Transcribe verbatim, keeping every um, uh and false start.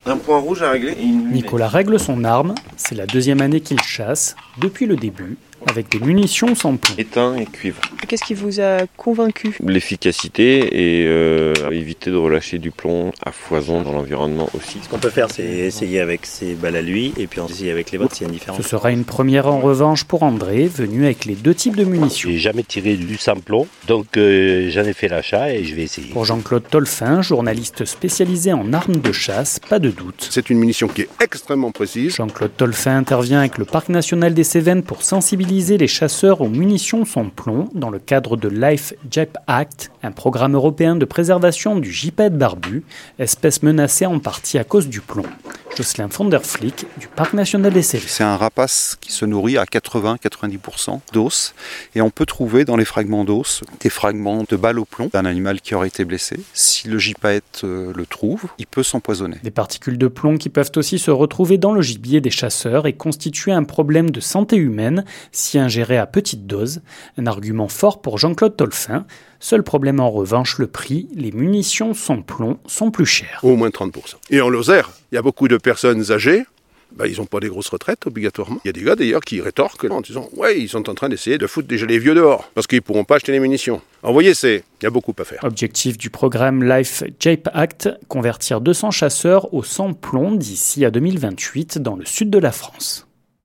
Un point rouge à régler et une lunette. Nicolas règle son arme, c'est la deuxième année qu'il chasse, depuis le début, avec des munitions sans plomb. Étain et cuivre. Qu'est-ce qui vous a convaincu ? L'efficacité et euh, éviter de relâcher du plomb à foison dans l'environnement aussi. Ce qu'on peut faire, c'est essayer avec ses balles à lui et puis essayer avec les vôtres s'il y a une différence. Ce sera une première en revanche pour André, venu avec les deux types de munitions. J'ai jamais tiré du sans plomb, donc euh, j'en ai fait l'achat et je vais essayer. Pour Jean-Claude Tolfin, journaliste spécialisé en armes de chasse, pas de doute. C'est une munition qui est extrêmement précise. Jean-Claude Tolfin intervient avec le Parc national des Cévennes pour sensibiliser les chasseurs aux munitions sans plomb dans le cadre de Life J E P Act, un programme européen de préservation du gypaète barbu, espèce menacée en partie à cause du plomb. Jocelyn von der Flick du Parc national des Cévennes. C'est un rapace qui se nourrit à quatre-vingts à quatre-vingt-dix pour cent d'os et on peut trouver dans les fragments d'os des fragments de balles au plomb d'un animal qui aurait été blessé. Si le gypaète euh, le trouve, il peut s'empoisonner. Des particules de plomb qui peuvent aussi se retrouver dans le gibier des chasseurs et constituer un problème de santé humaine si ingéré à petite dose. Un argument fort pour Jean-Claude Tolfin. Seul problème en revanche, le prix. Les munitions sans plomb sont plus chères. Au moins trente pour cent. Et en Lozère, il y a beaucoup de personnes âgées. Ben, ils n'ont pas des grosses retraites obligatoirement. Il y a des gars d'ailleurs qui rétorquent en disant « Ouais, ils sont en train d'essayer de foutre déjà les vieux dehors parce qu'ils ne pourront pas acheter les munitions. » Alors vous voyez, c'est... il y a beaucoup à faire. Objectif du programme Life J E P Act, convertir deux cents chasseurs au sans plomb d'ici à deux mille vingt-huit dans le sud de la France.